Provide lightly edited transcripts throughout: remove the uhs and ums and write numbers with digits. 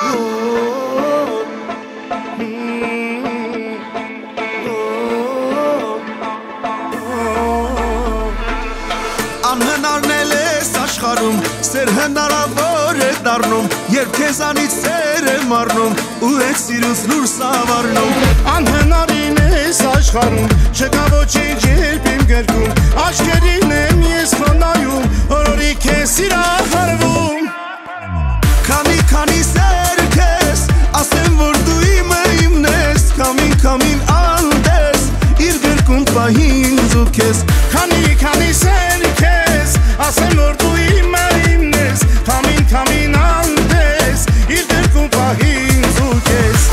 Անհնարն էլ ես աշխարում, սեր հնարավոր է դառնում, երբ քեզանից սեր եմ առնում, ու այդ սիրուց լուրս ավառնում։ Անհնարին ես աշխարում, չկա ոչինչ երբ իմ գրքում, աչքերին եմ ես քո նայում, օրորի քեզ սիրահարվում։ Քանի սեր քեզ, ասեմ որ դու իմն ես, Քամին անդես, իր գրքում պահին զու քեզ։ Քանի սեր քեզ, ասեմ որ դու իմն ես, Քամին անդես, իր գրքում պահին զու քեզ։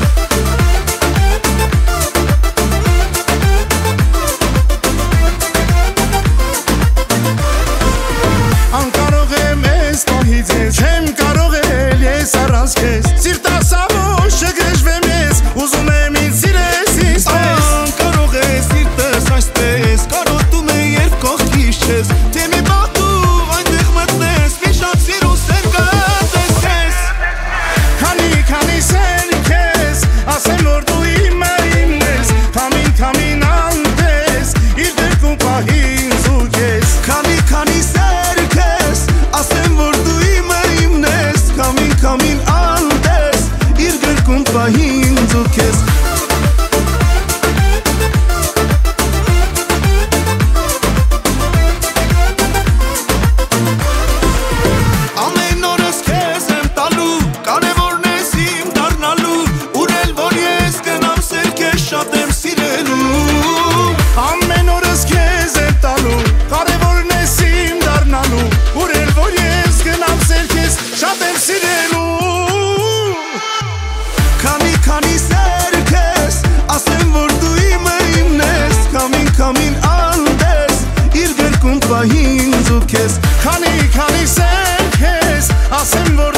Անկարող եմ ես պահից ես, չեմ կարող էլ ես առանց քեզ, սիրտասավոս չգժվեմ ես, ուզում եմ ինձ սիրես ինձ պես։ Անկարող է սիրտս այսպես, կարոտում է երբ կողքիս չես, թե մի բախտում այնտեղ մտնես, մի շատ սիրուն սեր կտեսես։ Քանի սեր քեզ, ասեմ որ դու իմն ես, Քամին անդես, իր գրքում պահին զու քեզ։ Քանի սեր քեզ, ասեմ որ դու իմն ես, Քամին անդես, իր գրքում պահին զու քեզ։ Ամեն օրս քեզ եմ տալու, կարևորն ես իմ դառնալու, ուր որ ես գնամ սեր քեզ շատ եմ սիրելու։ Ամեն օրս քեզ եմ տալու, կարևորն ես իմ դառնալու, ուր որ ես գնամ սեր քեզ շատ եմ սիրելու։ Քանի սեր քեզ, ասեմ որ դու իմն ես, Քամին անդես, իր գրքում պահին զու քեզ։ Քանի սեր քեզ, ասեմ որ